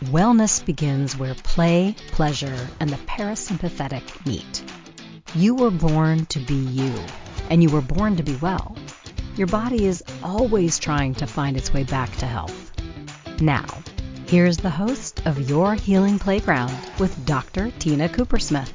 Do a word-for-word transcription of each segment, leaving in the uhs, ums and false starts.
Wellness begins where play, pleasure, and the parasympathetic meet. You were born to be you, and you were born to be well. Your body is always trying to find its way back to health. Now, here's the host of Your Healing Playground with Doctor Tina Coopersmith.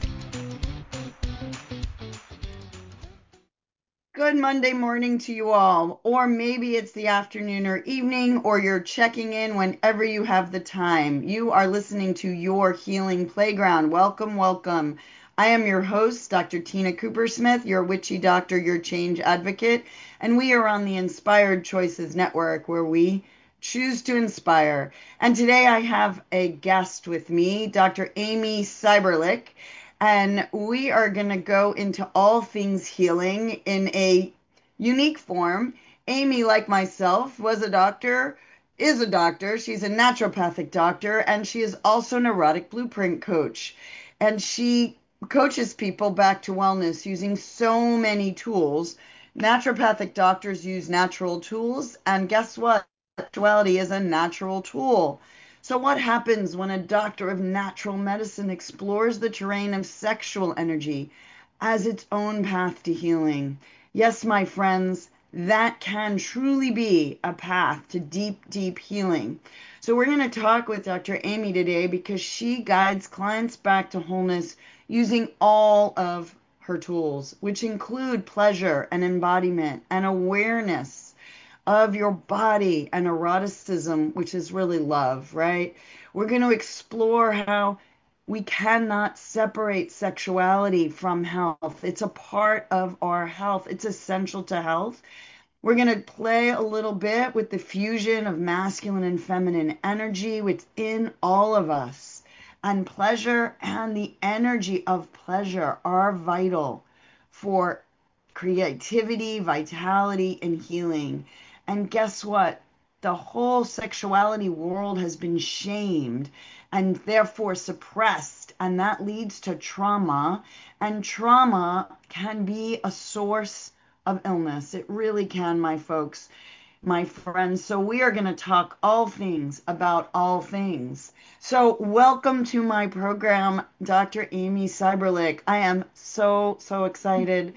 Good Monday morning to you all, or maybe it's the afternoon or evening, or you're checking in whenever you have the time. You are listening to Your Healing Playground. Welcome, welcome. I am your host, Doctor Tina Coopersmith, your witchy doctor, your change advocate, and we are on the Inspired Choices Network where we choose to inspire. And today I have a guest with me, Doctor Amy Seiberlich. And we are going to go into all things healing in a unique form. Amy, like myself, was a doctor, is a doctor. She's a naturopathic doctor, and she is also a neurotic blueprint coach. And she coaches people back to wellness using so many tools. Naturopathic doctors use natural tools, and guess what? Spirituality is a natural tool. So, what happens when a doctor of natural medicine explores the terrain of sexual energy as its own path to healing? Yes, my friends, that can truly be a path to deep, deep healing. So, we're going to talk with Doctor Amy today because she guides clients back to wholeness using all of her tools, which include pleasure and embodiment and awareness of your body and eroticism, which is really love, right? We're going to explore how we cannot separate sexuality from health. It's a part of our health, it's essential to health. We're going to play a little bit with the fusion of masculine and feminine energy within all of us. And pleasure and the energy of pleasure are vital for creativity, vitality, and healing. And guess what? The whole sexuality world has been shamed and therefore suppressed, and that leads to trauma. And trauma can be a source of illness. It really can, my folks, my friends. So, we are going to talk all things about all things. So, welcome to my program, Doctor Amy Seiberlich. I am so, so excited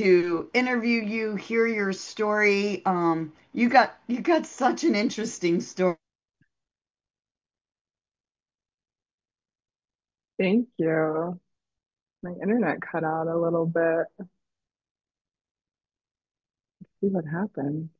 to interview you, hear your story. Um, you got you got such an interesting story. Thank you. My internet cut out a little bit. See what happened.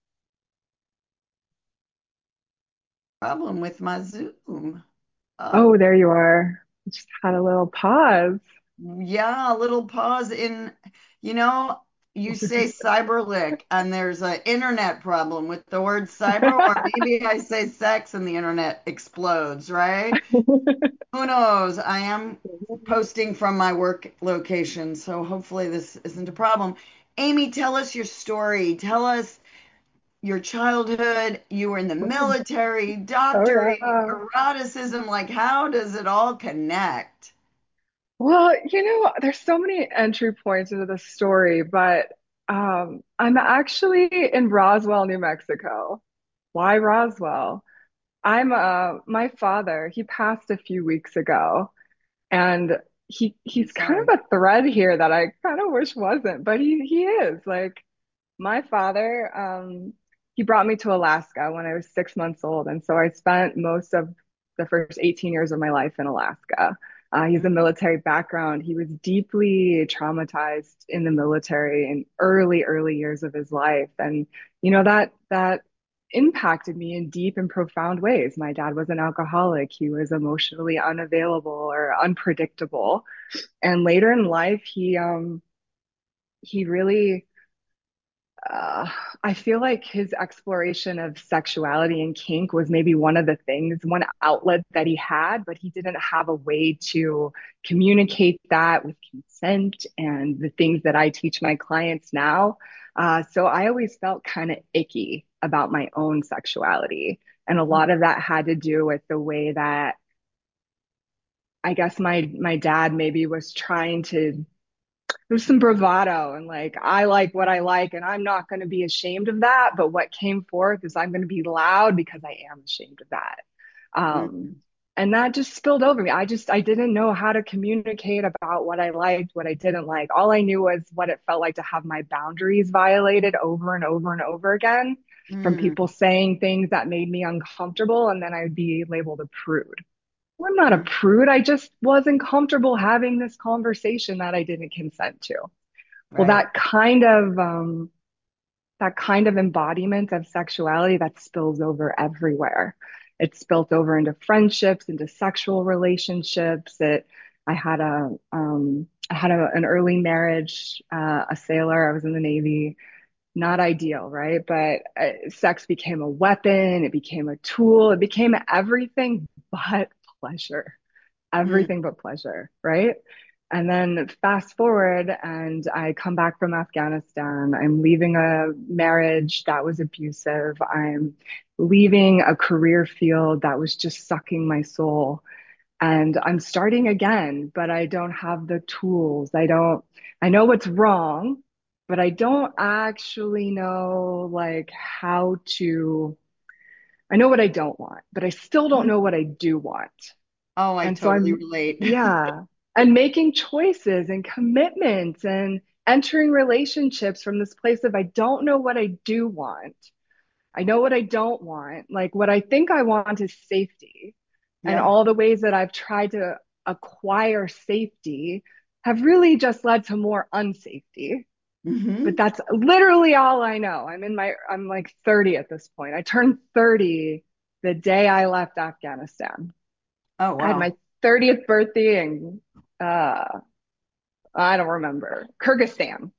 Problem with my Zoom. Oh, Oh, there you are. Just had a little pause. yeah, a little pause in, you know, you say cyberlick and there's an internet problem with the word cyber, or maybe I say sex and the internet explodes, right? Who knows? I am posting from my work location, so hopefully this isn't a problem. Amy, tell us your story. Tell us your childhood. You were in the military, Oh, doctoring, yeah. eroticism. Like, how does it all connect? Well, you know, there's so many entry points into the story, but um, I'm actually in Roswell, New Mexico. Why Roswell? I'm uh my father, he passed a few weeks ago. And he I'm he's kind sorry. of a thread here that I kind of wish wasn't, but he he is. Like my father, um, he brought me to Alaska when I was six months old, and so I spent most of the first eighteen years of my life in Alaska. Uh, he's a military background. He was deeply traumatized in the military in early, early years of his life, and you know that that impacted me in deep and profound ways. My dad was an alcoholic. He was emotionally unavailable or unpredictable, and later in life, he um he really uh, I feel like his exploration of sexuality and kink was maybe one of the things, one outlet that he had, but he didn't have a way to communicate that with consent and the things that I teach my clients now. Uh, so I always felt kind of icky about my own sexuality. And a lot of that had to do with the way that I guess my my dad maybe was trying to there's some bravado and like I like what I like and I'm not going to be ashamed of that, but what came forth is I'm going to be loud because I am ashamed of that. um Mhm. And that just spilled over me. I just, I didn't know how to communicate about what I liked, what I didn't like. All I knew was what it felt like to have my boundaries violated over and over and over again from Mm, people saying things that made me uncomfortable. And then I would be labeled a prude. Well, I'm not a mm, prude. I just wasn't comfortable having this conversation that I didn't consent to. Well, right. that kind of, um, that kind of embodiment of sexuality that spills over everywhere. It spilled over into friendships, into sexual relationships. It, I had a, um, I had a, an early marriage, uh, a sailor. I was in the Navy. Not ideal, right? But uh, sex became a weapon. It became a tool. It became everything but pleasure, Mm, everything but pleasure, right? And then fast forward, and I come back from Afghanistan. I'm leaving a marriage that was abusive. I'm leaving a career field that was just sucking my soul. And I'm starting again, but I don't have the tools. I don't, I know what's wrong, but I don't actually know like how to, I know what I don't want, but I still don't mm. know what I do want. Oh, I And so totally I'm, relate. yeah, and making choices and commitments and entering relationships from this place of I don't know what I do want. I know what I don't want. Like what I think I want is safety. And Yeah. all the ways that I've tried to acquire safety have really just led to more unsafety. But Hmm. that's literally all I know. I'm in my, I'm like thirty at this point. I turned thirty the day I left Afghanistan. Oh, I had wow. my thirtieth birthday in uh I don't remember, Kyrgyzstan.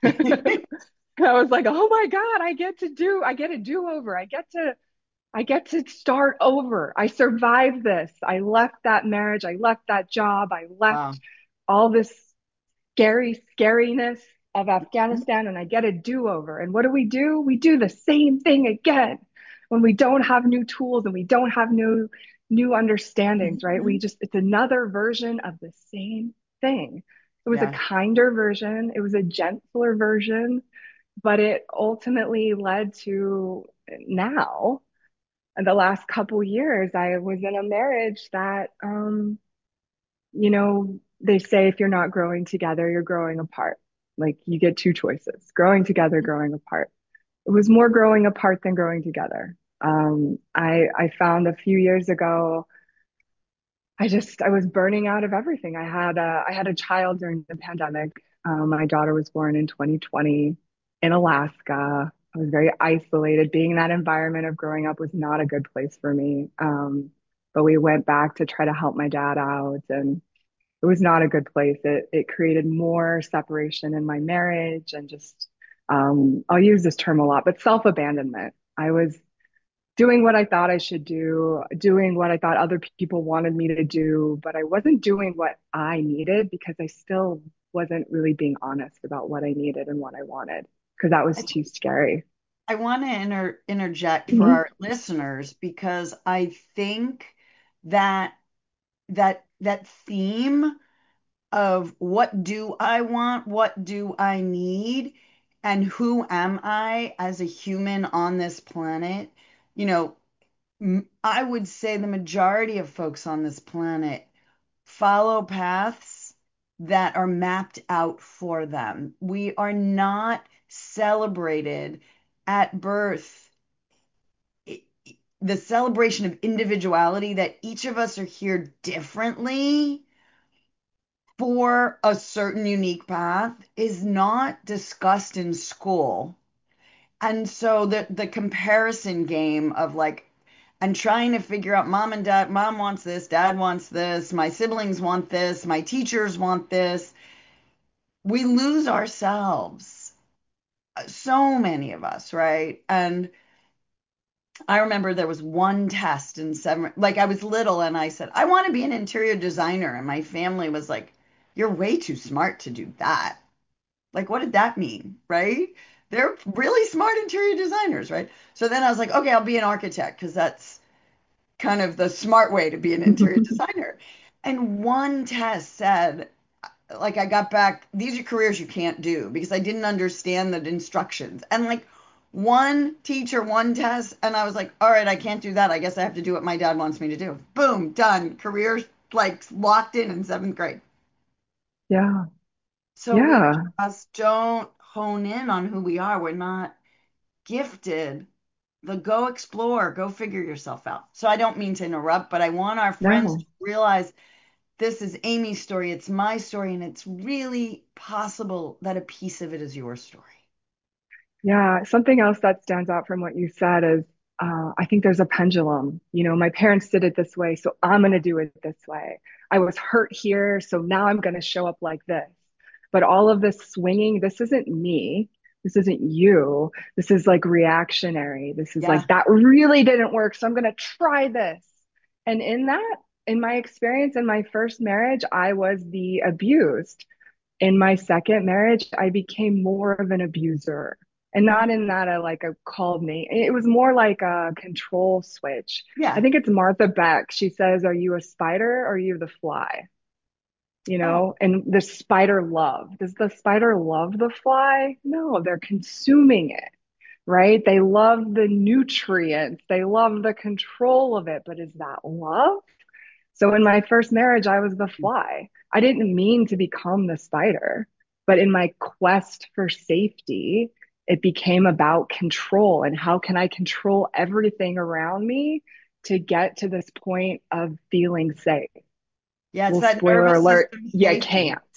I was like, "Oh my God, I get to do I get a do-over. I get to I get to start over. I survived this. I left that marriage. I left that job. I Wow. left all this scary scariness of Mhm, Afghanistan and I get a do-over. And what do we do? We do the same thing again when we don't have new tools and we don't have new new understandings, right? We mhm. just it's another version of the same thing. It was a Yeah. kinder version, it was a gentler version, but it ultimately led to now. In the last couple years, I was in a marriage that um you know, they say if you're not growing together, you're growing apart. Like you get two choices, growing together, growing apart. It was more growing apart than growing together. Um, I, I found a few years ago, I just, I was burning out of everything. I had a, I had a child during the pandemic. Um, my daughter was born in twenty twenty in Alaska. I was very isolated. Being in that environment of growing up was not a good place for me. Um, but we went back to try to help my dad out and it was not a good place. It it created more separation in my marriage and just um, I'll use this term a lot, but self-abandonment. I was doing what I thought I should do, doing what I thought other people wanted me to do, but I wasn't doing what I needed because I still wasn't really being honest about what I needed and what I wanted because that was I, too scary. I want to inter interject for Mhm. our listeners because I think that that that theme of what do I want, what do I need, and who am I as a human on this planet, you know, m- I would say the majority of folks on this planet follow paths that are mapped out for them. We are not celebrated at birth. I- The celebration of individuality that each of us are here differently for a certain unique path is not discussed in school. And so the the comparison game of like and trying to figure out mom and dad, mom wants this, dad wants this, my siblings want this, my teachers want this. We lose ourselves. So many of us, right? And I remember there was one test in seven, like I was little and I said, I want to be an interior designer. And my family was like, you're way too smart to do that. Like, what did that mean? Right? They're really smart interior designers, right? So then I was like, okay, I'll be an architect because that's kind of the smart way to be an interior designer. And one test said, like, I got back, these are careers you can't do because I didn't understand the instructions. And like, one teacher, one test, and I was like, all right, I can't do that. I guess I have to do what my dad wants me to do. Boom, done. Career like locked in in seventh grade. Yeah. So we Yeah. just don't hone in on who we are. We're not gifted the go explore, go figure yourself out. So I don't mean to interrupt, but I want our friends No. to realize this is Amy's story, it's my story, and it's really possible that a piece of it is your story. Yeah, something else that stands out from what you said is uh, I think there's a pendulum. You know, my parents did it this way, so I'm going to do it this way. I was hurt here, so now I'm going to show up like this. But all of this swinging, this isn't me. This isn't you. This is like reactionary. This is Yeah. like, that really didn't work, so I'm going to try this. And in that, in my experience in my first marriage, I was the abused. In my second marriage, I became more of an abuser. And Mhm. not in that I like a called me. It was more like a control switch. I Yeah. think it's Martha Beck. She says, "Are you a spider or are you the fly?" You Oh, know, and the spider love. Does the spider love the fly? No, they're consuming it, right? They love the nutrients, they love the control of it. But is that love? So in my first marriage, I was the fly. I didn't mean to become the spider, but in my quest for safety, it became about control and how can I control everything around me to get to this point of feeling safe. yeah, it's Well, that spoiler nervous alert, system you safety. can't.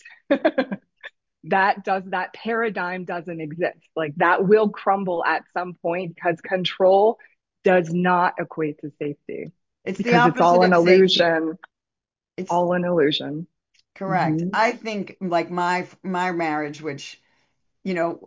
That does that paradigm doesn't exist. Like that will crumble at some point because control does not equate to safety It's the because it's opposite all an of safety. illusion, It's all an illusion. correct. Hmm. I think like my my marriage, which, you know,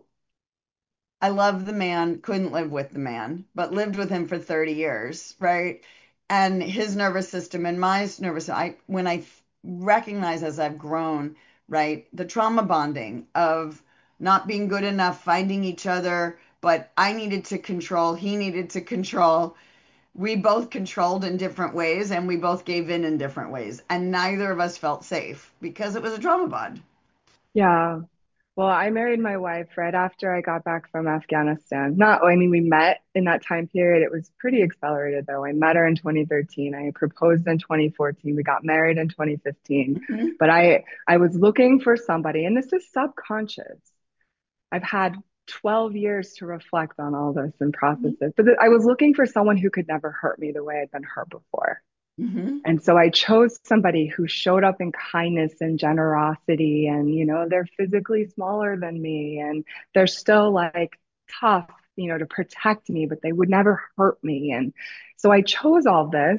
I love the man, couldn't live with the man, but lived with him for thirty years, right? And his nervous system and my nervous, I when I recognize as I've grown, right, the trauma bonding of not being good enough, finding each other, but I needed to control, he needed to control. We both controlled in different ways and we both gave in in different ways. And neither of us felt safe because it was a trauma bond. Yeah. Well, I married my wife right after I got back from Afghanistan. Not, I mean, we met in that time period. It was pretty accelerated though. I met her in twenty thirteen. I proposed in twenty fourteen. We got married in twenty fifteen. Mhm. But I I was looking for somebody, and this is subconscious. I've had twelve years to reflect on all this and process it. But I was looking for someone who could never hurt me the way I'd been hurt before. Mhm. And so I chose somebody who showed up in kindness and generosity. And, you know, they're physically smaller than me and they're still like tough, you know, to protect me, but they would never hurt me. And so I chose all this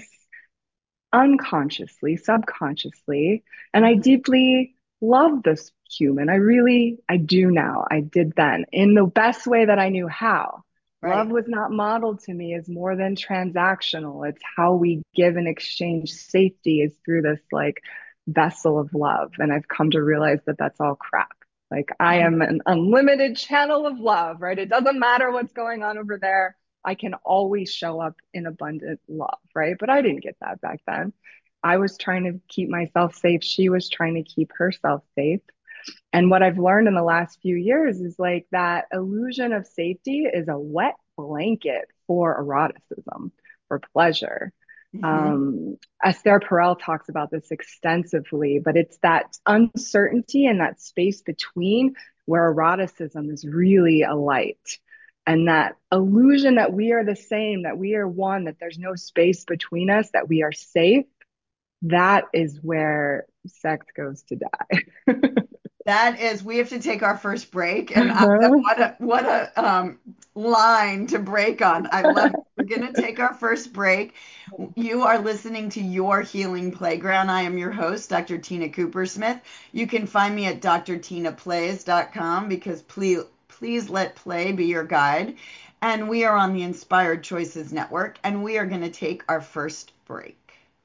unconsciously, subconsciously. And I Mhm. deeply love this human. I really, I do now. I did then in the best way that I knew how. Love Right. was not modeled to me as more than transactional. It's how we give and exchange safety is through this like vessel of love. And I've come to realize that that's all crap. Like I Mhm. am an unlimited channel of love, right? It doesn't matter what's going on over there. I can always show up in abundant love, right? But I didn't get that back then. I was trying to keep myself safe. She was trying to keep herself safe. And what I've learned in the last few years is like that illusion of safety is a wet blanket for eroticism, for pleasure. Mhm. Um, Esther Perel talks about this extensively, but it's that uncertainty and that space between where eroticism is really a light. And that illusion that we are the same, that we are one, that there's no space between us, that we are safe, that is where sex goes to die. That is, we have to take our first break, and I, that, Uh-huh. what a what a um, line to break on. I love it. We're gonna take our first break. You are listening to Your Healing Playground. I am your host, Doctor Tina Cooper Smith. You can find me at d r tina plays dot com because please please let play be your guide. And we are on the Inspired Choices Network, and we are gonna take our first break.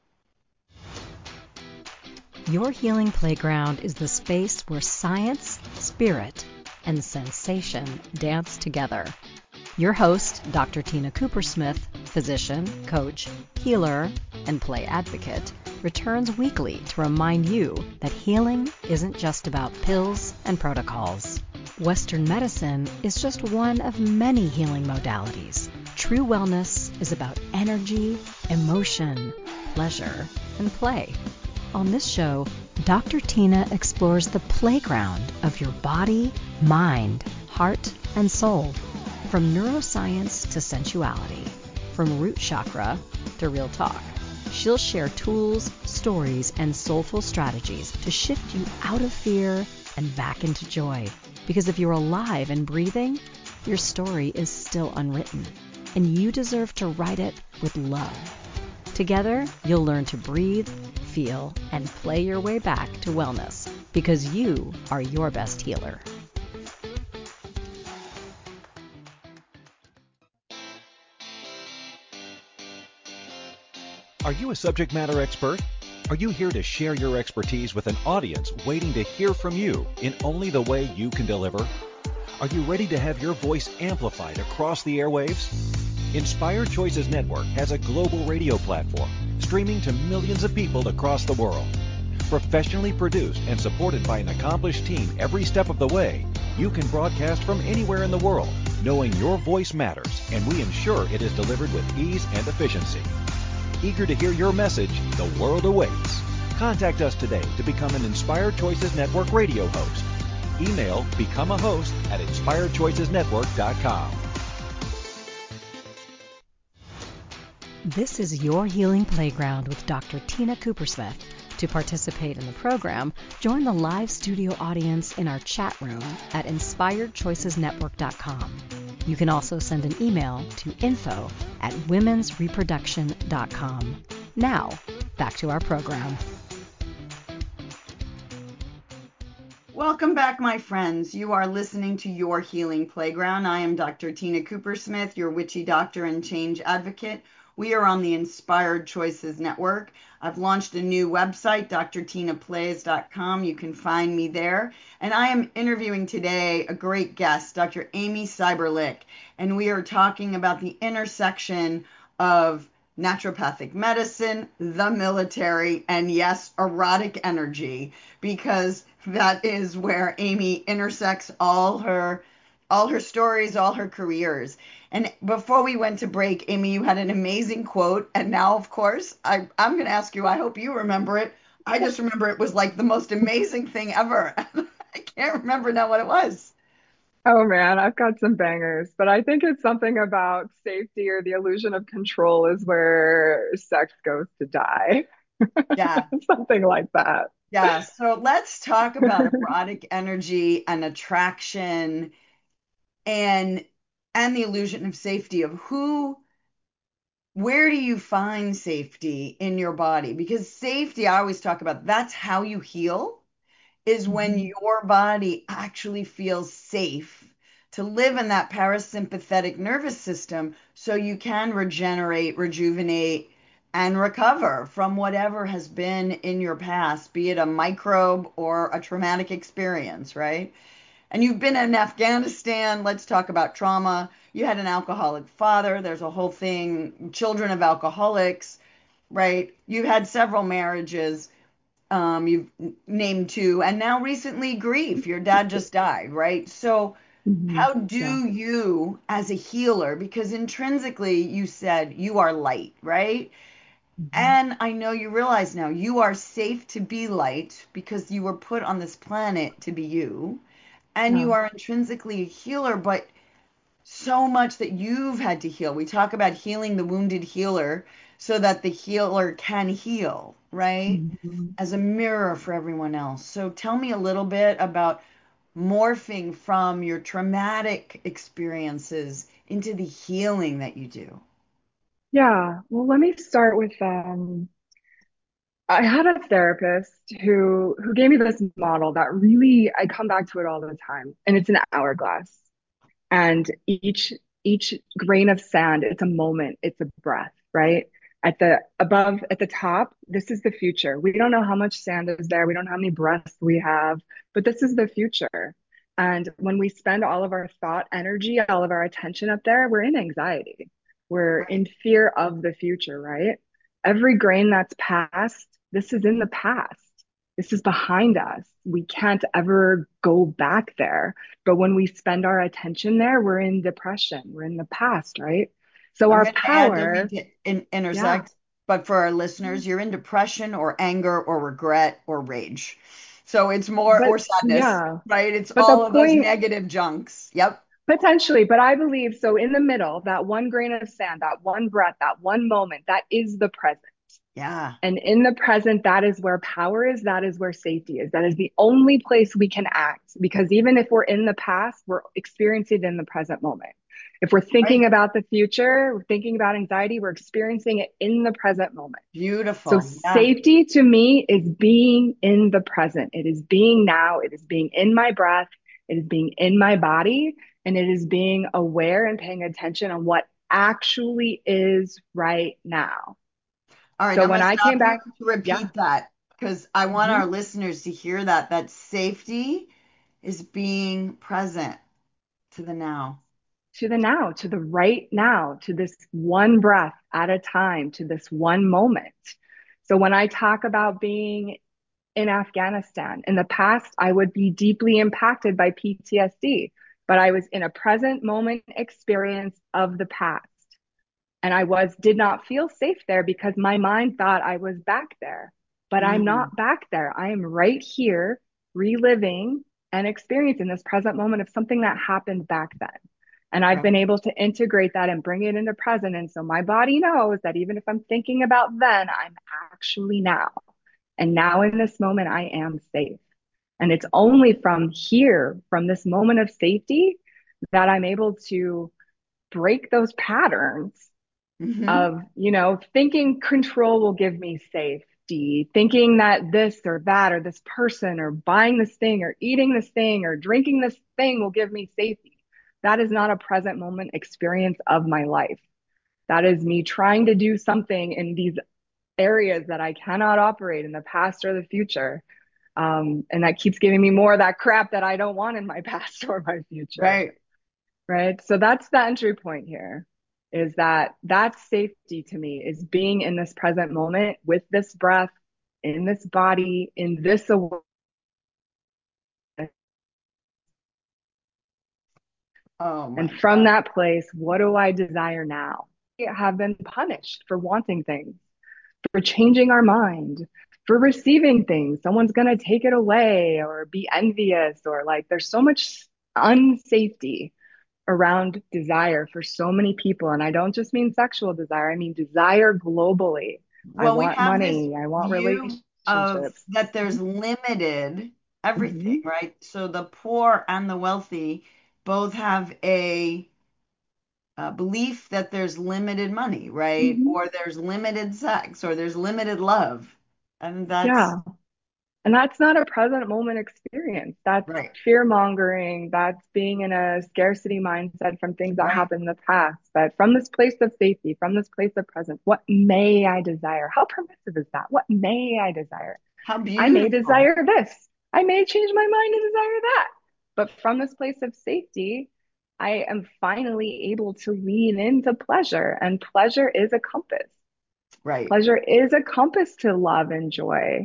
Your Healing Playground is the space where science, spirit, and sensation dance together. Your host, Doctor Tina Cooper Smith, physician, coach, healer, and play advocate, returns weekly to remind you that healing isn't just about pills and protocols. Western medicine is just one of many healing modalities. True wellness is about energy, emotion, pleasure, and play. On this show, Doctor Tina explores the playground of your body, mind, heart, and soul. From neuroscience to sensuality, from root chakra to real talk. She'll share tools, stories, and soulful strategies to shift you out of fear and back into joy. Because if you're alive and breathing, your story is still unwritten, and you deserve to write it with love. Together, you'll learn to breathe, feel, and play your way back to wellness, because you are your best healer. Are you a subject matter expert? Are you here to share your expertise with an audience waiting to hear from you in only the way you can deliver? Are you ready to have your voice amplified across the airwaves? Inspired Choices Network has a global radio platform streaming to millions of people across the world. Professionally produced and supported by an accomplished team every step of the way, you can broadcast from anywhere in the world, knowing your voice matters, and we ensure it is delivered with ease and efficiency. Eager to hear your message, the world awaits. Contact us today to become an Inspired Choices Network radio host. Email become a host at inspired choices network dot com. This is Your Healing Playground with Doctor Tina Coopersmith. To participate in the program, join the live studio audience in our chat room at inspired choices network dot com. You can also send an email to info at womens reproduction dot com. Now, back to our program. Welcome back, my friends. You are listening to Your Healing Playground. I am Doctor Tina Coopersmith, your witchy doctor and change advocate. We are on the Inspired Choices Network. I've launched a new website, d r tina plays dot com. You can find me there. And I am interviewing today a great guest, Doctor Amy Seiberlich. And we are talking about the intersection of naturopathic medicine, the military, and yes, erotic energy, because that is where Amy intersects all her all her stories, all her careers. And before we went to break, Amy, you had an amazing quote. And now, of course, I, I'm going to ask you, I hope you remember it. I just remember it was like the most amazing thing ever. I can't remember now what it was. Oh man, I've got some bangers, but I think it's something about safety or the illusion of control is where sex goes to die. Yeah. Something like that. Yeah. So let's talk about erotic energy and attraction and and the illusion of safety of who where do you find safety in your body? Because safety, I always talk about, that's how you heal, is when Mhm. your body actually feels safe to live in that parasympathetic nervous system so you can regenerate, rejuvenate, and recover from whatever has been in your past, be it a microbe or a traumatic experience, right? And you've been in Afghanistan. Let's talk about trauma. You had an alcoholic father. There's a whole thing, children of alcoholics, right? You had several marriages. Um, you've named two, and now recently grief. Your dad just died, right? So, Mhm. how Yeah. do you, as a healer, because intrinsically you said you are light, right? Mhm. And I know you realize now you are safe to be light because you were put on this planet to be you, and Yeah. you are intrinsically a healer, but so much that you've had to heal. We talk about healing the wounded healer so that the healer can heal, right? Mhm. As a mirror for everyone else. So tell me a little bit about morphing from your traumatic experiences into the healing that you do. Yeah. Well, let me start with um I had a therapist who who gave me this model that really I come back to it all the time, and it's an hourglass. And each each grain of sand, it's a moment, it's a breath, right? At the above, at the top, this is the future. We don't know how much sand is there, we don't know how many breaths we have, but this is the future. And when we spend all of our thought energy, all of our attention up there, we're in anxiety, we're Right. in fear of the future, right? Every grain that's past, this is in the past. This is behind us. We can't ever go back there. But when we spend our attention there, we're in depression. We're in the past, right? So I'm our going to add, don't mean power, to in yeah. intersect, but for our listeners, you're in depression or anger or regret or rage. So it's more, But or sadness, yeah, right? It's but the all of those point negative junks. Yep. potentially, but I believe so in the middle, that one grain of sand, that one breath, that one moment, that is the present. Yeah. And in the present, that is where power is. That is where safety is. That is the only place we can act. Because even if we're in the past, we're experiencing it in the present moment. If we're thinking Right. about the future, we're thinking about anxiety, we're experiencing it in the present moment. So Beautiful. Yeah. safety to me is being in the present. It is being now. It is being in my breath. It is being in my body. And it is being aware and paying attention on what actually is right now. All right. So I'm when going to I came stop you back, to yeah. repeat that because I want Mhm. our listeners to hear that, that safety is being present to the now. To the now, to the right now, to this one breath at a time, to this one moment. So when I talk about being in Afghanistan, in the past, I would be deeply impacted by P T S D, but I was in a present moment experience of the past. And I was did not feel safe there because my mind thought I was back there. But I'm Mm, not back there. I am right here reliving and experiencing this present moment of something that happened back then. And I've right. been able to integrate that and bring it into present. And so my body knows that even if I'm thinking about then, I'm actually now. And now in this moment, I am safe. And it's only from here, from this moment of safety, that I'm able to break those patterns Hmm. of, you know, thinking control will give me safety, thinking that this or that or this person or buying this thing or eating this thing or drinking this thing will give me safety. That is not a present moment experience of my life. That is me trying to do something in these areas that I cannot operate in the past or the future. Um, and that keeps giving me more of that crap that I don't want in my past or my future. Right. Right. So that's the entry point here, is that that's safety to me, is being in this present moment with this breath, in this body, in this awareness. Oh And my from God. that place, what do I desire now? We have been punished for wanting things, for changing our mind, for receiving things. Someone's going to take it away or be envious, or like there's so much unsafety around desire for so many people. And I don't just mean sexual desire, I mean desire globally. I Well, we want have this money, I want view of relationships. that there's limited everything, Mm-hmm. right? So the poor and the wealthy both have a, a belief that there's limited money, right? Mm-hmm. Or there's limited sex, or there's limited love. And that's Yeah. And that's not a present moment experience. That's right, fear mongering. That's being in a scarcity mindset from things that right. happened in the past. But from this place of safety, from this place of presence, what may I desire? How permissive is that? What may I desire? How I may beautiful. desire this. I may change my mind and desire that. But from this place of safety, I am finally able to lean into pleasure. And pleasure is a compass. Right. Pleasure is a compass to love and joy.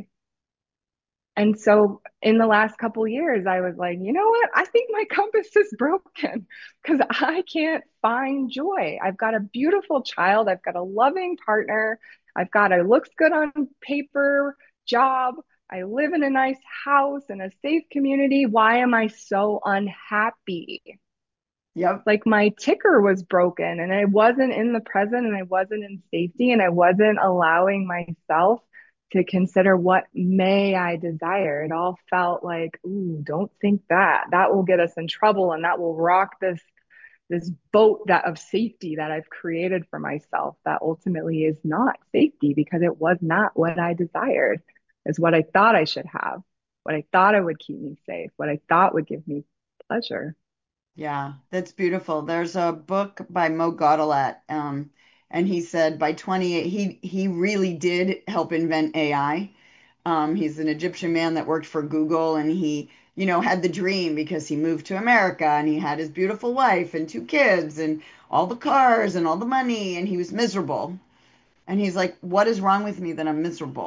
And so in the last couple of years, I was like, you know what? I think my compass is broken because I can't find joy. I've got a beautiful child. I've got a loving partner. I've got a looks good on paper job. I live in a nice house in a safe community. Why am I so unhappy? Yep. Like my ticker was broken and I wasn't in the present and I wasn't in safety and I wasn't allowing myself to consider what may I desire. It all felt like, ooh, don't think that. That will get us in trouble and that will rock this this boat that of safety that I've created for myself that ultimately is not safety because it was not what I desired. It's what I thought I should have, what I thought I would keep me safe, what I thought would give me pleasure. Yeah, that's beautiful. There's a book by Mo Gaudelet, um, and he said by twenty-eight, he he really did help invent A I. Um, he's an Egyptian man that worked for Google, and he, you know, had the dream because he moved to America and he had his beautiful wife and two kids and all the cars and all the money, and he was miserable. And he's like, "What is wrong with me that I'm miserable?"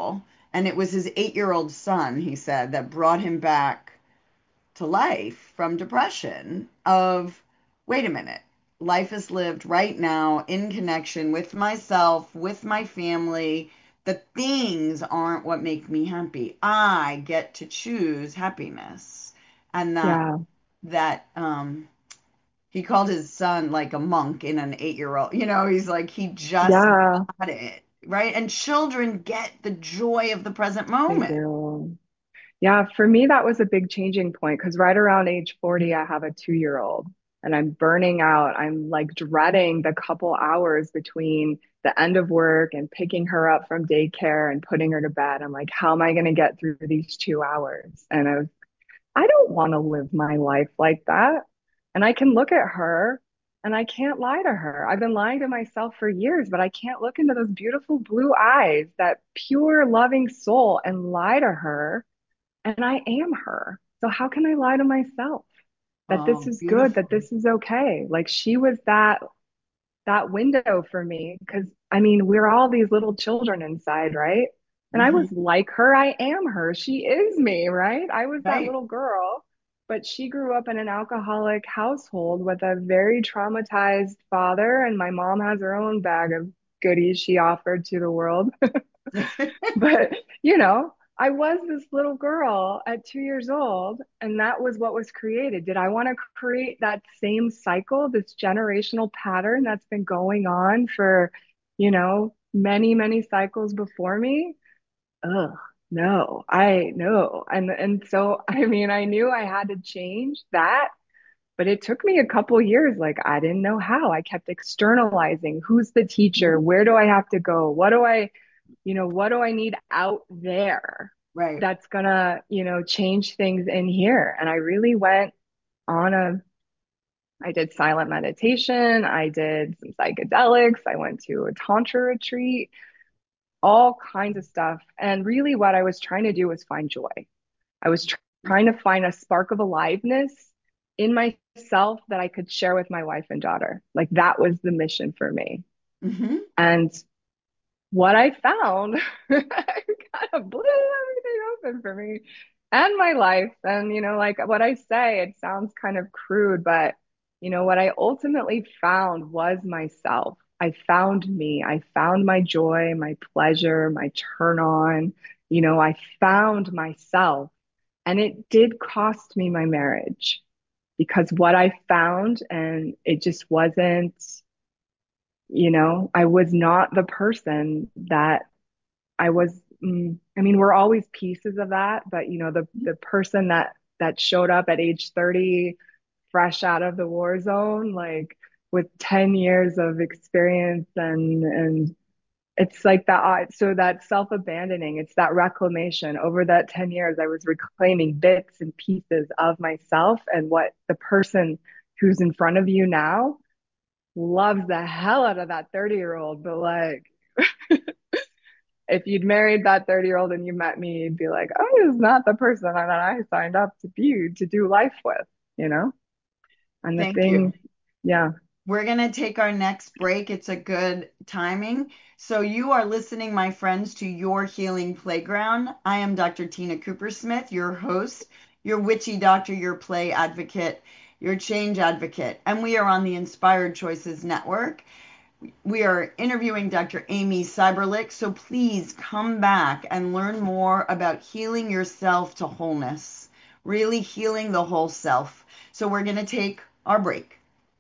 And it was his eight-year-old son, he said, that brought him back to life from depression of, wait a minute, life is lived right now in connection with myself, with my family. The things aren't what make me happy. I get to choose happiness. And that, Yeah. that, um, he called his son like a monk in an eight-year-old. You know, he's like, he just Yeah, got it, right? And children get the joy of the present they moment. do. Yeah, for me, that was a big changing point because right around age forty, I have a two-year-old and I'm burning out. I'm like dreading the couple hours between the end of work and picking her up from daycare and putting her to bed. I'm like, how am I going to get through these two hours? And I was, I don't want to live my life like that. And I can look at her and I can't lie to her. I've been lying to myself for years, but I can't look into those beautiful blue eyes, that pure, loving soul, and lie to her. And I am her. So how can I lie to myself that this Oh, is good, beautiful. that this is okay? Like she was that that window for me because I mean, we're all these little children inside, right? And I Hmm. was like her, I am her. She is me, right? I was that Right. little girl, but she grew up in an alcoholic household with a very traumatized father, and my mom has her own bag of goodies she offered to the world. But, you know, I was this little girl at two years old, and that was what was created. Did I want to create that same cycle, this generational pattern that's been going on for, you know, many, many cycles before me? Ugh, no, I know. And and so I mean, I knew I had to change that, but it took me a couple years. Like I didn't know how. I kept externalizing. Who's the teacher? Where do I have to go? What do I you know, what do I need out there Right. that's gonna, you know, change things in here? And I really went on a, I did silent meditation, I did some psychedelics, I went to a tantra retreat, all kinds of stuff. And really, what I was trying to do was find joy. I was tr- trying to find a spark of aliveness in myself that I could share with my wife and daughter. Like that was the mission for me. Hmm. And what I found kind of blew everything open for me and my life. And, you know, like what I say, it sounds kind of crude, but, you know, what I ultimately found was myself. I found me. I found my joy, my pleasure, my turn on. You know, I found myself. And it did cost me my marriage because what I found, and it just wasn't, you know, I was not the person that I was, mm, I mean, we're always pieces of that, but you know, the the person that that showed up at age thirty, fresh out of the war zone, like with ten years of experience and and it's like that. So that self-abandoning, it's that reclamation. Over that ten years, I was reclaiming bits and pieces of myself, and what the person who's in front of you now loves the hell out of that thirty year old, but like if you'd married that thirty year old and you met me, you'd be like, oh, this is not the person that I signed up to be, to do life with, you know? And the Thank you. thing, yeah. We're going to take our next break. It's a good timing. So, you are listening, my friends, to Your Healing Playground. I am Doctor Tina Coopersmith, your host, your witchy doctor, your play advocate, your change advocate. And we are on the Inspired Choices Network. We are interviewing Doctor Amy Cyberlick. So, please come back and learn more about healing yourself to wholeness, really healing the whole self. So, we're going to take our break.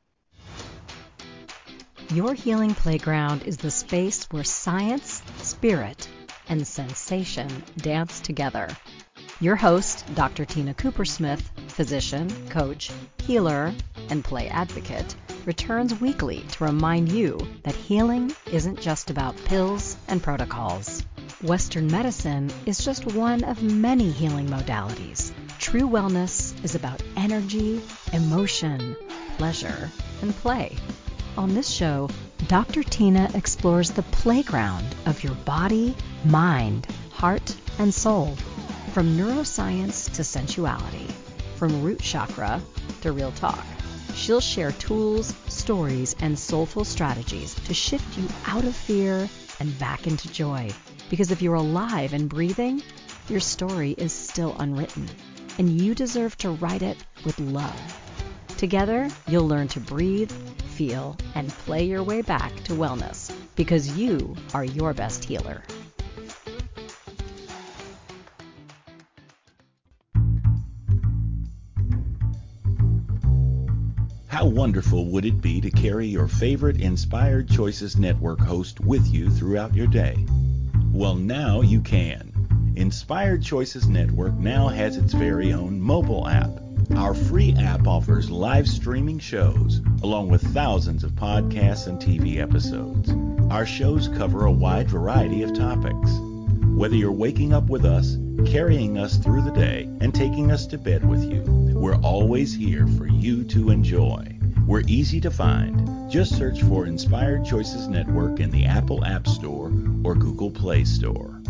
Your Healing Playground is the space where science, spirit, and sensation dance together. Your host, Doctor Tina Coopersmith, physician, coach, healer, and play advocate, returns weekly to remind you that healing isn't just about pills and protocols. Western medicine is just one of many healing modalities. True wellness is about energy, emotion, pleasure, and play. On this show, Doctor Tina explores the playground of your body, mind, heart, and soul. From neuroscience to sensuality, from root chakra to real talk. She'll share tools, stories, and soulful strategies to shift you out of fear and back into joy. Because if you're alive and breathing, your story is still unwritten, and you deserve to write it with love. Together, you'll learn to breathe, feel, and play your way back to wellness, because you are your best healer. How wonderful would it be to carry your favorite Inspired Choices Network host with you throughout your day? Well, now you can. Inspired Choices Network now has its very own mobile app. Our free app offers live streaming shows, along with thousands of podcasts and T V episodes. Our shows cover a wide variety of topics. Whether you're waking up with us, carrying us through the day, and taking us to bed with you, we're always here for you to enjoy. We're easy to find. Just search for Inspired Choices Network in the Apple App Store or Google Play Store.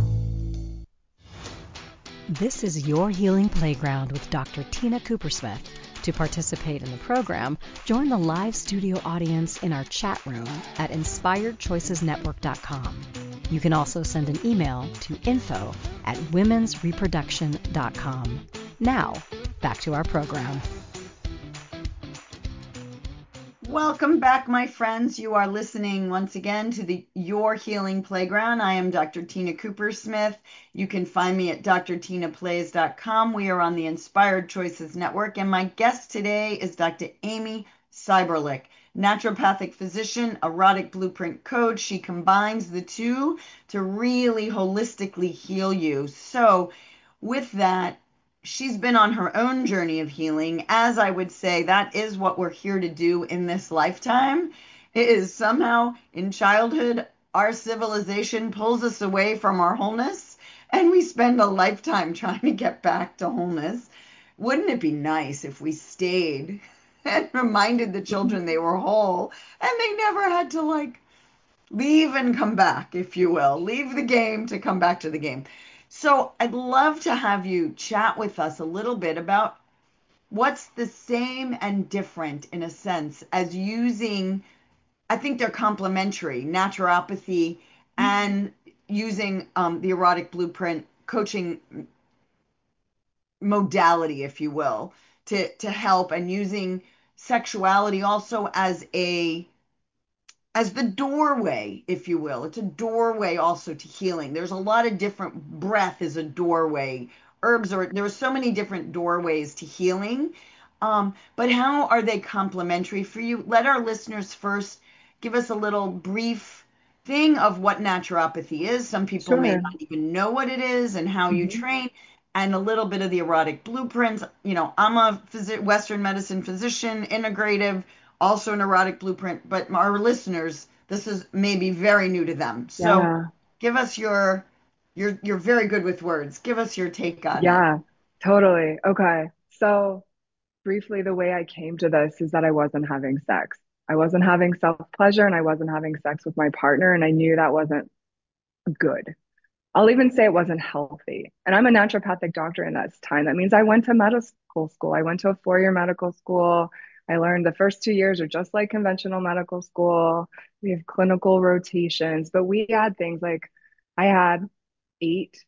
This is Your Healing Playground with Doctor Tina Coopersmith. To participate in the program, join the live studio audience in our chat room at inspired choices network dot com. You can also send an email to info at womens reproduction dot com. Now, back to our program. Welcome back, my friends. You are listening once again to the Your Healing Playground. I am Doctor Tina Coopersmith. You can find me at d r tina plays dot com. We are on the Inspired Choices Network, and my guest today is Doctor Amy Seiberlich, naturopathic physician, erotic blueprint coach. She combines the two to really holistically heal you. So, with that, she's been on her own journey of healing. As I would say, that is what we're here to do in this lifetime. It is somehow in childhood, our civilization pulls us away from our wholeness, and we spend a lifetime trying to get back to wholeness. Wouldn't it be nice if we stayed and reminded the children they were whole and they never had to like leave and come back, if you will, leave the game to come back to the game. So I'd love to have you chat with us a little bit about what's the same and different in a sense as using, I think they're complementary, naturopathy and using um, the erotic blueprint coaching modality, if you will, to, to help, and using sexuality also as a as the doorway, if you will. It's a doorway also to healing. There's a lot of different, breath is a doorway. Herbs are, there are so many different doorways to healing. Um, but how are they complementary for you? Let our listeners first give us a little brief thing of what naturopathy is. Some people may Sure. not even know what it is and how you Mm-hmm. train, and a little bit of the erotic blueprints. You know, I'm a phys- Western medicine physician, integrative, also an erotic blueprint, but our listeners, this is maybe very new to them. So Yeah. give us your, you're, you're very good with words. Give us your take on it. Yeah, totally. Okay. So briefly, the way I came to this is that I wasn't having sex. I wasn't having self-pleasure and I wasn't having sex with my partner, and I knew that wasn't good. I'll even say it wasn't healthy. And I'm a naturopathic doctor in that time. That means I went to medical school. I went to a four-year medical school. I learned the first two years are just like conventional medical school. We have clinical rotations, but we had things like I had eight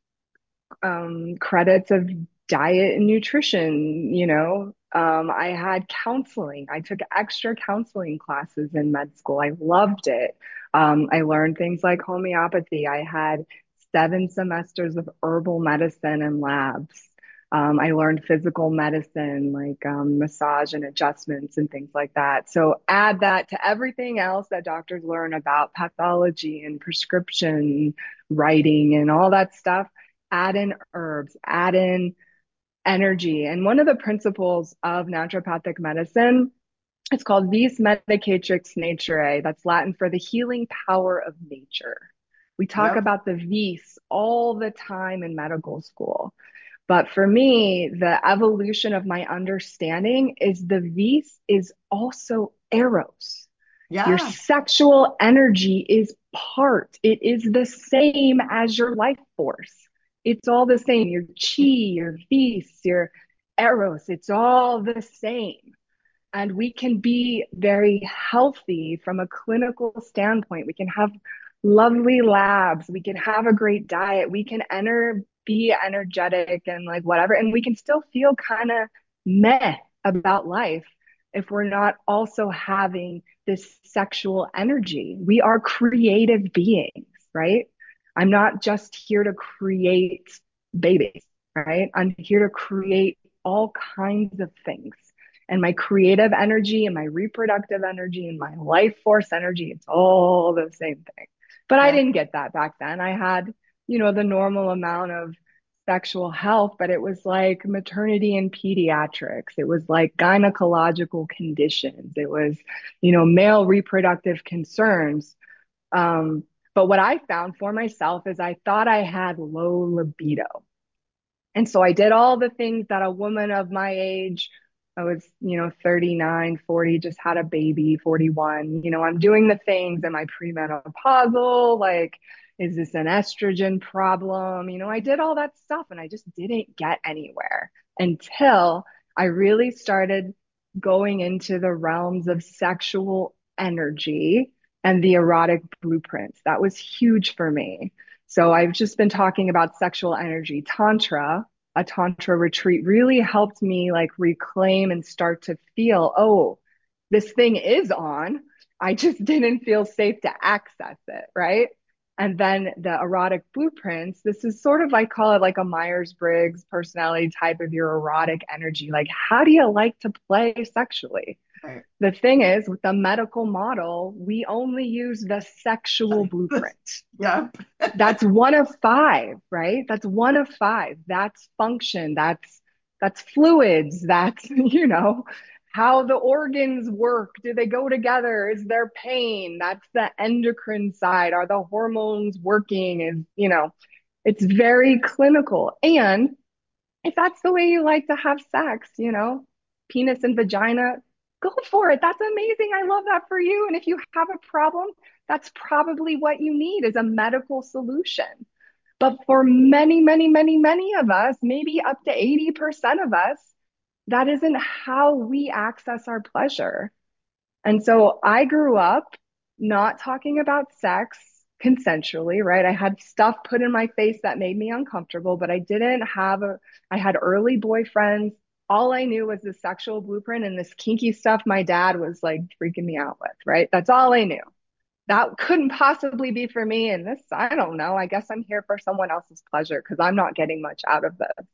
um, credits of diet and nutrition. You know, um, I had counseling. I took extra counseling classes in med school. I loved it. Um, I learned things like homeopathy. I had seven semesters of herbal medicine and labs. Um, I learned physical medicine, like um, massage and adjustments and things like that. So add that to everything else that doctors learn about pathology and prescription writing and all that stuff. Add in herbs, add in energy. And one of the principles of naturopathic medicine, it's called vis medicatrix naturae. That's Latin for the healing power of nature. We talk Yep. about the vis all the time in medical school. But for me, the evolution of my understanding is the vis is also eros. Your Yeah. sexual energy is part, it is the same as your life force. It's all the same. Your chi, your vis, your eros, it's all the same. And we can be very healthy from a clinical standpoint. We can have lovely labs. We can have a great diet. We can enter be energetic and like whatever, and we can still feel kind of meh about life if we're not also having this sexual energy. We are creative beings, right? I'm not just here to create babies, right? I'm here to create all kinds of things. And my creative energy and my reproductive energy and my life force energy, it's all the same thing. But I Yeah. didn't get that back then. I had, you know, the normal amount of sexual health, but it was like maternity and pediatrics. It was like gynecological conditions. It was, you know, male reproductive concerns. Um, but what I found for myself is I thought I had low libido. And so I did all the things that a woman of my age, I was, you know, thirty-nine, forty, just had a baby, forty-one. You know, I'm doing the things. Am I premenopausal? Like, is this an estrogen problem? You know, I did all that stuff and I just didn't get anywhere until I really started going into the realms of sexual energy and the erotic blueprints. That was huge for me. So I've just been talking about sexual energy. Tantra, a Tantra retreat really helped me like reclaim and start to feel, oh, this thing is on. I just didn't feel safe to access it, right? And then the erotic blueprints, this is sort of, I call it like a Myers-Briggs personality type of your erotic energy. Like, how do you like to play sexually? Right. The thing is, with the medical model, we only use the sexual blueprint. Yep. That's one of five, right? That's one of five. That's function. That's that's fluids. That's, you know, how the organs work. Do they go together? Is there pain? That's the endocrine side. Are the hormones working? Is, you know, it's very clinical. And if that's the way you like to have sex, you know, penis and vagina, go for it. That's amazing. I love that for you. And if you have a problem, that's probably what you need is a medical solution. But for many, many, many, many of us, maybe up to eighty percent of us, that isn't how we access our pleasure. And so I grew up not talking about sex consensually, right? I had stuff put in my face that made me uncomfortable, but I didn't have a, I had early boyfriends. All I knew was the sexual blueprint and this kinky stuff my dad was like freaking me out with, right? That's all I knew. That couldn't possibly be for me. And this, I don't know. I guess I'm here for someone else's pleasure because I'm not getting much out of this.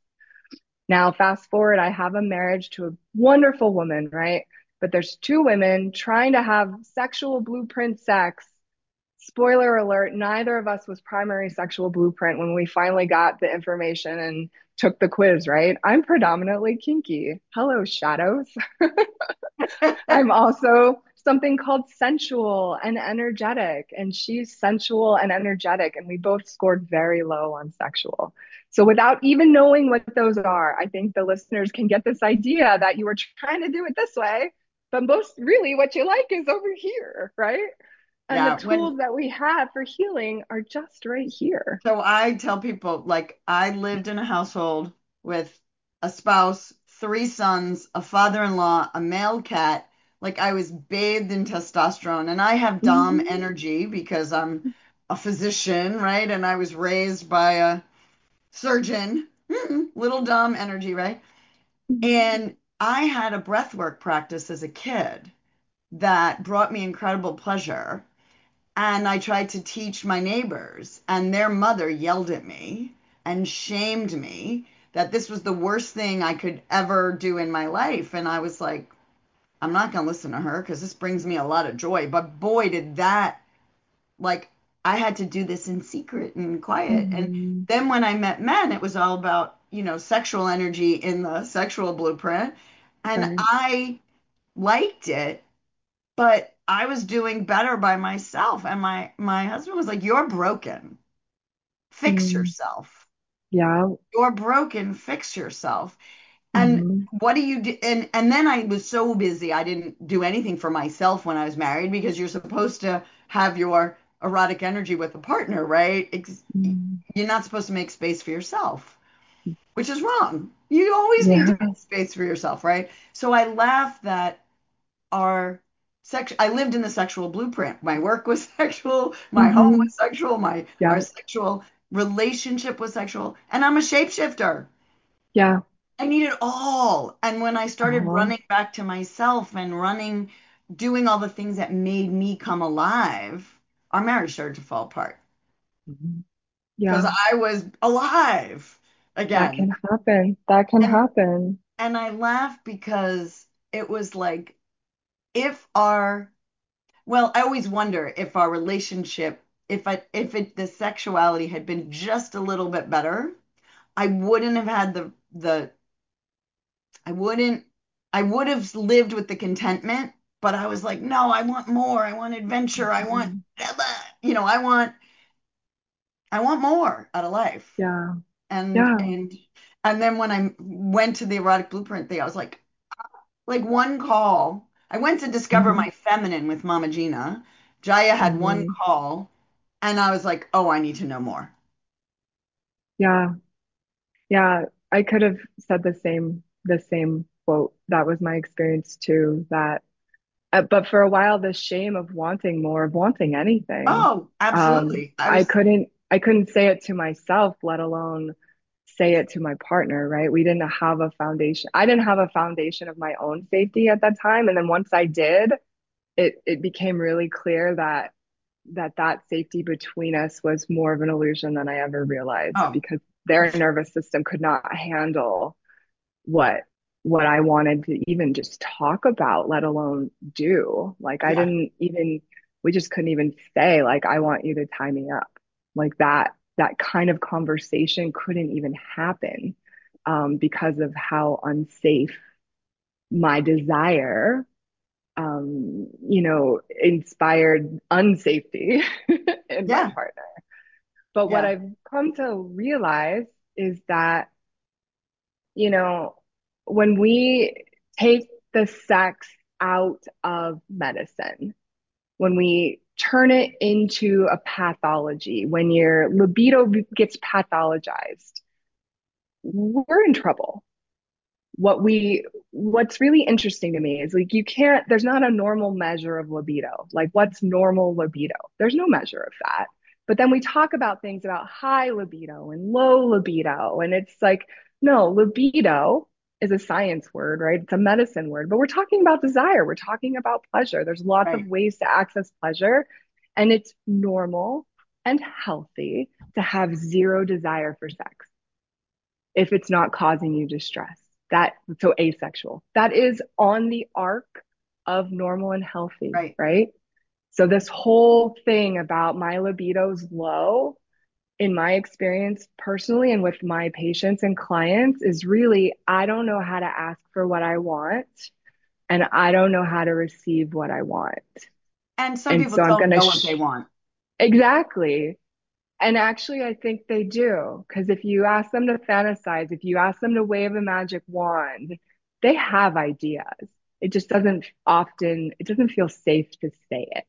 Now, fast forward, I have a marriage to a wonderful woman, right? But there's two women trying to have sexual blueprint sex. Spoiler alert, neither of us was primary sexual blueprint when we finally got the information and took the quiz, right? I'm predominantly kinky. Hello, shadows. I'm also something called sensual and energetic, and she's sensual and energetic, and we both scored very low on sexual. So, without even knowing what those are, I think the listeners can get this idea that you were trying to do it this way, but most really what you like is over here, right? And the Yeah. When tools that we have for healing are just right here. so I tell people like I lived in a household with a spouse, three sons, a father-in-law, a male cat. Like I was bathed in testosterone, and I have Dom Mhm. energy because I'm a physician, right? And I was raised by a surgeon. Little Dom energy, right? And I had a breathwork practice as a kid that brought me incredible pleasure. And I tried to teach my neighbors, and their mother yelled at me and shamed me that this was the worst thing I could ever do in my life. And I was like, I'm not going to listen to her because this brings me a lot of joy. But boy, did that, like, I had to do this in secret and quiet. And Mhm. then when I met men, it was all about, you know, sexual energy in the sexual blueprint. And Right. I liked it, but I was doing better by myself. And my my husband was like, "You're broken. Fix Mm. yourself. Yeah. You're broken. Fix yourself." And Mhm. what do you do? And and then I was so busy, I didn't do anything for myself when I was married because you're supposed to have your erotic energy with a partner, right? Ex- Mm. You're not supposed to make space for yourself, which is wrong. You always need to Yeah. make space for yourself, right? So I laugh that our sex I lived in the sexual blueprint. My work was sexual, my home Hmm. was sexual, my Yeah. our sexual relationship was sexual, and I'm a shapeshifter. Yeah. I need it all. And when I started Uh-huh. running back to myself and running, doing all the things that made me come alive, our marriage started to fall apart Mhm. because Yeah. I was alive That again. can happen. That can And happen. and I laugh because it was like if our well, I always wonder if our relationship, if I if it the sexuality had been just a little bit better, I wouldn't have had the the I wouldn't, I would have lived with the contentment, but I was like, no, I want more. I want adventure. I want, Mhm. you know, I want, I want more out of life. Yeah. And, Yeah. and, and then when I went to the erotic blueprint thing, I was like, like one call. I went to discover Hmm. my feminine with Mama Gina. Jaya had one Hmm. call, and I was like, oh, I need to know more. Yeah. Yeah. I could have said the same, the same quote. That was my experience too. That, uh, but for a while, the shame of wanting more, of wanting anything, Oh, um, absolutely. I I was, couldn't, I couldn't say it to myself, let alone say it to my partner, right? We didn't have a foundation. I didn't have a foundation of my own safety at that time. And then once I did, it it became really clear that that that safety between us was more of an illusion than I ever realized oh, because their nervous system could not handle what what I wanted to even just talk about, let alone do. Like I yeah, didn't even we just couldn't even say like I want you to tie me up. Like that that kind of conversation couldn't even happen um, because of how unsafe my desire um, you know, inspired unsafety in my yeah, partner. But what yeah, I've come to realize is that, you know, when we take the sex out of medicine, when we turn it into a pathology, when your libido gets pathologized, we're in trouble. what we what's really interesting to me is like you can't there's not a normal measure of libido. Like what's normal libido? There's no measure of that. But then we talk about things about high libido and low libido, and it's like no, libido is a science word, right? It's a medicine word, but we're talking about desire, we're talking about pleasure. There's lots of right. ways to access pleasure, and it's normal and healthy to have zero desire for sex if it's not causing you distress. That so asexual. That is on the arc of normal and healthy, Right. right? So this whole thing about my libido's low, in my experience personally and with my patients and clients, is really I don't know how to ask for what I want and I don't know how to receive what I want. And some And people so I'm don't going to know what they sh- want. exactly. And actually, I think they do. Because if you ask them to fantasize, if you ask them to wave a magic wand, they have ideas. It just doesn't often, it doesn't feel safe to say it.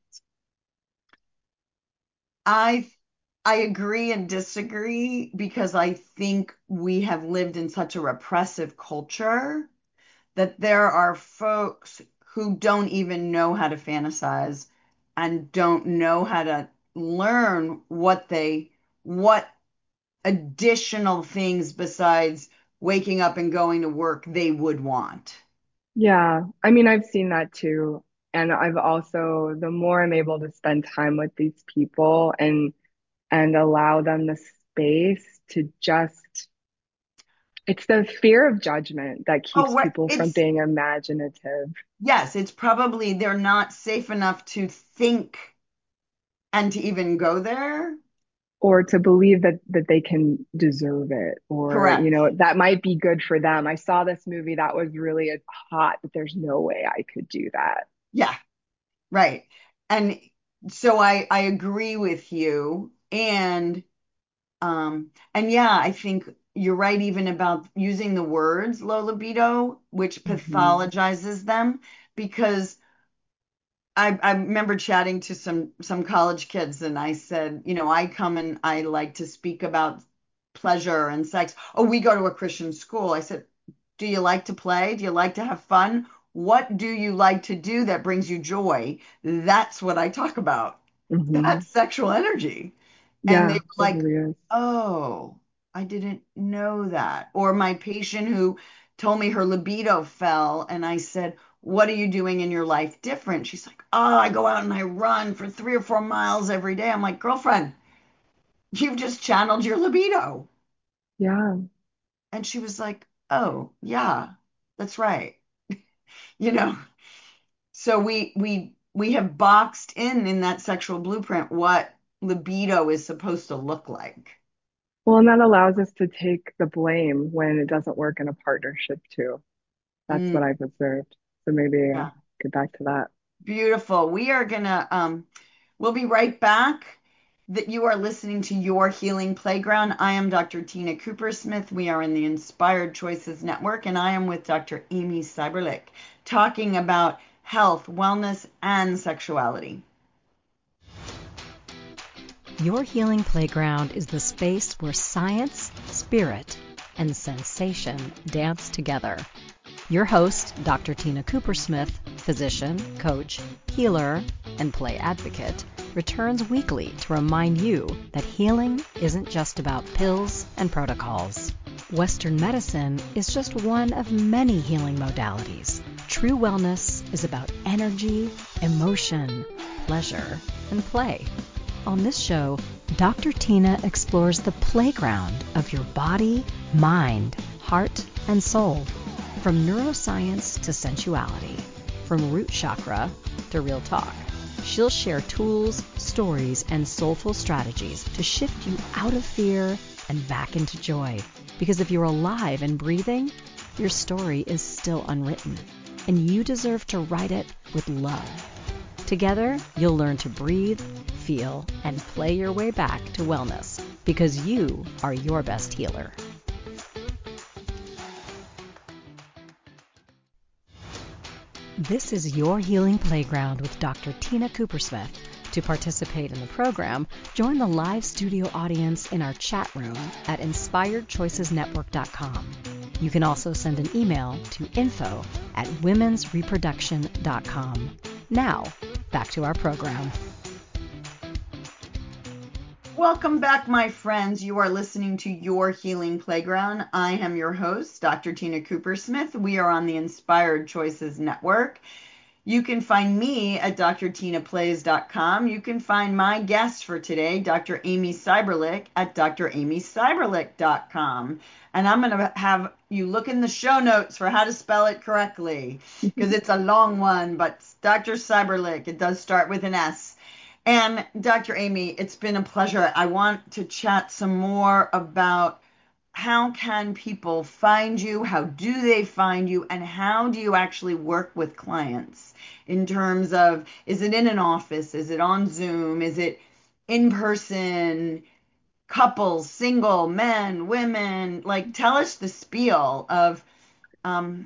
I I agree and disagree because I think we have lived in such a repressive culture that there are folks who don't even know how to fantasize and don't know how to learn what they what additional things besides waking up and going to work they would want. Yeah. I mean, I've seen that too. And I've also, the more I'm able to spend time with these people and and allow them the space to just, it's the fear of judgment that Oh, keeps right. people from It's being imaginative. yes, it's probably they're not safe enough to think and to even go there. Or to believe that that they can deserve it, or you Correct. know that might be good for them. I saw this movie that was really hot, but there's no way I could do that. Yeah, right. And so I I agree with you. And um and yeah, I think you're right even about using the words low libido, which Hmm. pathologizes them because I, I remember chatting to some some college kids and I said, you know, I come and I like to speak about pleasure and sex. Oh, we go to a Christian school. I said, do you like to play? Do you like to have fun? what do you like to do that brings you joy? That's what I talk about. Hmm. That's sexual energy. And they Yeah, were it like, really is. oh, I didn't know that. Or my patient who told me her libido fell, and I said, what are you doing in your life different? She's like, oh, I go out and I run for three or four miles every day. I'm like, girlfriend, you've just channeled your libido. Yeah. And she was like, oh, yeah, that's right. You know, so we we we have boxed in in that sexual blueprint what libido is supposed to look like. Well, and that allows us to take the blame when it doesn't work in a partnership too. That's Mm, what I've observed. So maybe uh, yeah. get back to that. Beautiful. We are gonna um we'll be right back. That you are listening to Your Healing Playground. I am Doctor Tina Cooper Smith. We are in the Inspired Choices Network, and I am with Doctor Amy Cyberlick talking about health, wellness, and sexuality. Your Healing Playground is the space where science, spirit, and sensation dance together. Your host, Doctor Tina Cooper Smith, physician, coach, healer, and play advocate, returns weekly to remind you that healing isn't just about pills and protocols. Western medicine is just one of many healing modalities. True wellness is about energy, emotion, pleasure, and play. On this show, Doctor Tina explores the playground of your body, mind, heart, and soul. From neuroscience to sensuality, from root chakra to real talk. She'll share tools, stories, and soulful strategies to shift you out of fear and back into joy. Because if you're alive and breathing, your story is still unwritten, and you deserve to write it with love. Together, you'll learn to breathe, feel, and play your way back to wellness, because you are your best healer. This is Your Healing Playground with Doctor Tina Coopersmith. To participate in the program, join the live studio audience in our chat room at inspired choices network dot com. You can also send an email to info at womens reproduction dot com. Now, back to our program. Welcome back, my friends. You are listening to Your Healing Playground. I am your host, Doctor Tina Cooper Smith. We are on the Inspired Choices Network. You can find me at d r tina plays dot com. You can find my guest for today, Doctor Amy Cyberlick, at d r amy cyberlick dot com. And I'm going to have you look in the show notes for how to spell it correctly, because it's a long one, but Doctor Cyberlick, it does start with an S. And Doctor Amy, it's been a pleasure. I want to chat some more about how can people find you? How do they find you? And how do you actually work with clients in terms of, is it in an office? Is it on Zoom? Is it in person? Couples, single, men, women? Like, tell us the spiel of, um,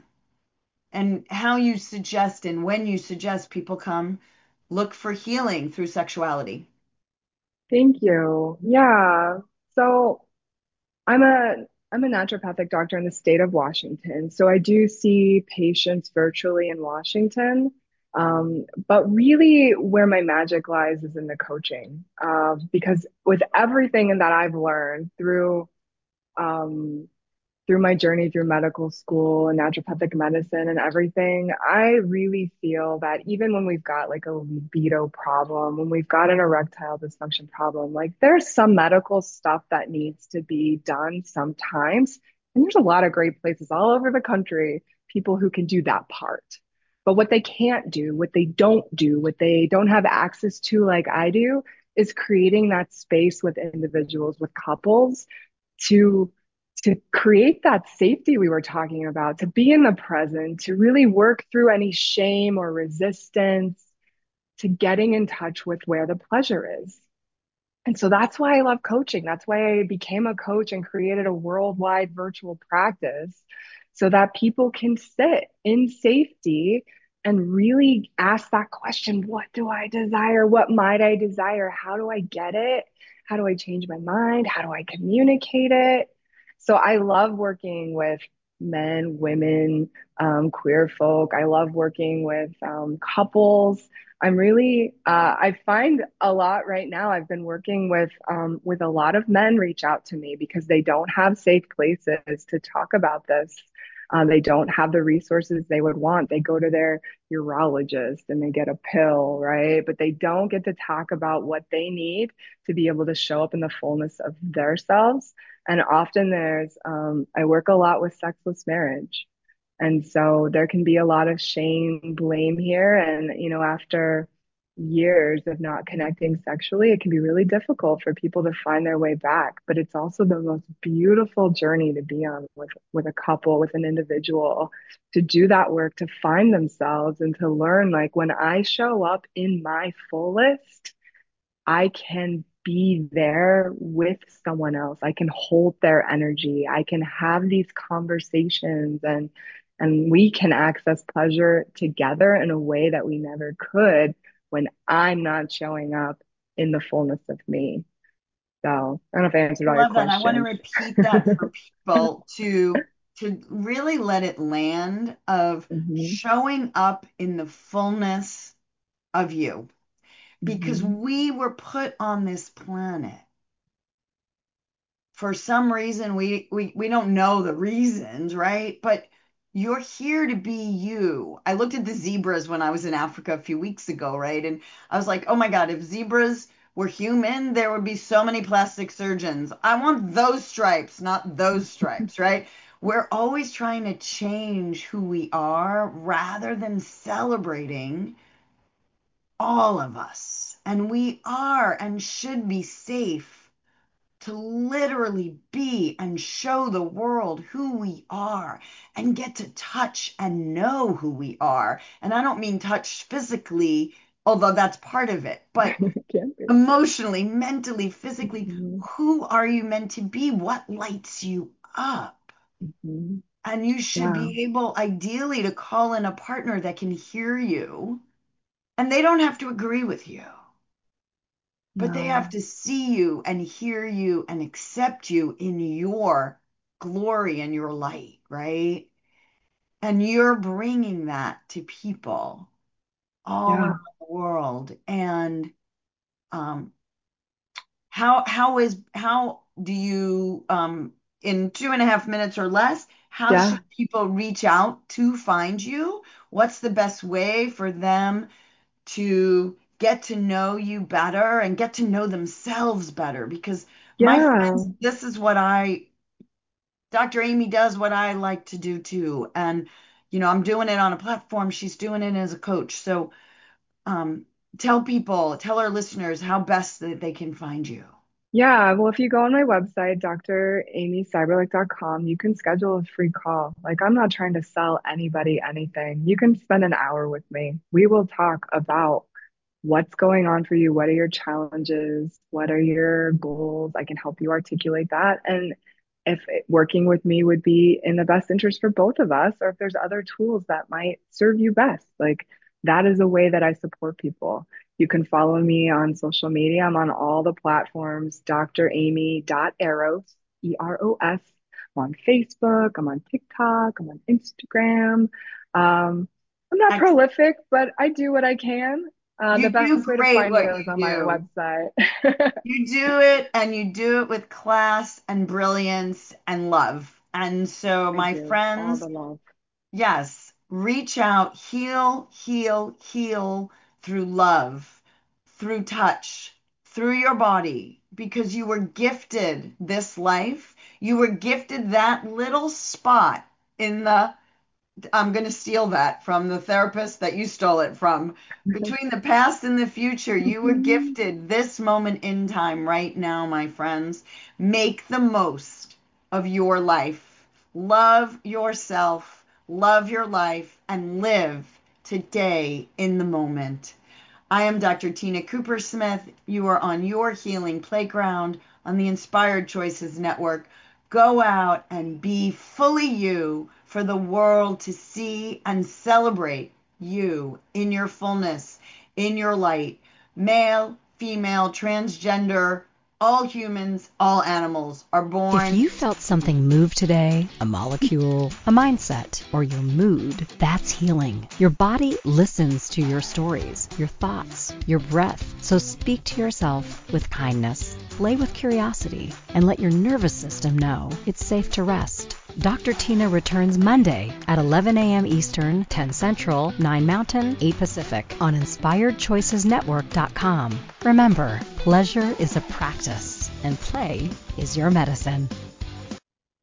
and how you suggest and when you suggest people come look for healing through sexuality. Thank you. Yeah. So I'm a I'm a naturopathic doctor in the state of Washington. So I do see patients virtually in Washington. Um, but really where my magic lies is in the coaching. Uh, because with everything that I've learned through um, through my journey through medical school and naturopathic medicine and everything, I really feel that even when we've got like a libido problem, when we've got an erectile dysfunction problem, like there's some medical stuff that needs to be done sometimes. And there's a lot of great places all over the country, people who can do that part. But what they can't do, what they don't do, what they don't have access to, like I do, is creating that space with individuals, with couples to to create that safety we were talking about, to be in the present, to really work through any shame or resistance, to getting in touch with where the pleasure is. And so that's why I love coaching. That's why I became a coach and created a worldwide virtual practice so that people can sit in safety and really ask that question, what do I desire? What might I desire? How do I get it? How do I change my mind? How do I communicate it? So I love working with men, women, um, queer folk. I love working with um, couples. I'm really, uh, I find a lot right now. I've been working with um, with a lot of men reach out to me because they don't have safe places to talk about this. Uh, they don't have the resources they would want. They go to their urologist and they get a pill, right? But they don't get to talk about what they need to be able to show up in the fullness of their selves. And often there's, um, I work a lot with sexless marriage. And so there can be a lot of shame, blame here. And, you know, after years of not connecting sexually, it can be really difficult for people to find their way back. But it's also the most beautiful journey to be on with, with a couple, with an individual, to do that work, to find themselves and to learn like when I show up in my fullest, I can be there with someone else. I can hold their energy. I can have these conversations and and we can access pleasure together in a way that we never could when I'm not showing up in the fullness of me. So I don't know if I answered I all your love that. I want to questions. repeat that for people to to really let it land of hmm showing up in the fullness of you because hmm we were put on this planet for some reason we we we don't know the reasons, right? But you're here to be you. I looked at the zebras when I was in Africa a few weeks ago, right? And I was like, "Oh my God, if zebras were human, there would be so many plastic surgeons. I want those stripes, not those stripes," right? We're always trying to change who we are rather than celebrating all of us. And we are and should be safe to literally be and show the world who we are and get to touch and know who we are. And I don't mean touch physically, although that's part of it, but Can't be. emotionally, mentally, physically, hmm who are you meant to be? What lights you up? hmm And you should Yeah. be able, ideally, to call in a partner that can hear you, and they don't have to agree with you. But they have No. to see you and hear you and accept you in your glory and your light, right? And you're bringing that to people all Yeah. around the world. And um, how how is how do you um, in two and a half minutes or less? How Yeah. should people reach out to find you? What's the best way for them to get to know you better and get to know themselves better? Because my Yeah. friends, this is what I, doctor Amy does what I like to do too. And, you know, I'm doing it on a platform. She's doing it as a coach. So um, tell people, tell our listeners how best that they can find you. Yeah, well, if you go on my website, d r amy cyberlick dot com, you can schedule a free call. Like, I'm not trying to sell anybody anything. You can spend an hour with me. We will talk about what's going on for you. What are your challenges? What are your goals? I can help you articulate that. And if it- working with me would be in the best interest for both of us, or if there's other tools that might serve you best, like that is a way that I support people. You can follow me on social media. I'm on all the platforms, dr amy dot eros, E R O S. I'm on Facebook, I'm on TikTok, I'm on Instagram. Um, I'm not Excellent. prolific, but I do what I can. Uh, the You do best way to great find me what though you is on my do. website. You do it and you do it with class and brilliance and love. And so, I my do all friends, the love. yes, reach out, heal, heal, heal through love, through touch, through your body, because you were gifted this life. You were gifted that little spot in the, I'm going to steal that from the therapist that you stole it from. Between the past and the future, you were gifted this moment in time right now, my friends. Make the most of your life. Love yourself, love your life, and live today in the moment. I am doctor Tina Cooper Smith. You are on your healing playground on the Inspired Choices Network. Go out and be fully you for the world to see and celebrate you in your fullness, in your light, male, female, transgender, All humans, all animals are born. If you felt something move today, a molecule, a mindset, or your mood, that's healing. Your body listens to your stories, your thoughts, your breath. So speak to yourself with kindness, play with curiosity, and let your nervous system know it's safe to rest. Doctor Tina returns Monday at eleven a.m. Eastern, ten Central, nine Mountain, eight Pacific on inspired choices network dot com. Remember, pleasure is a practice and play is your medicine.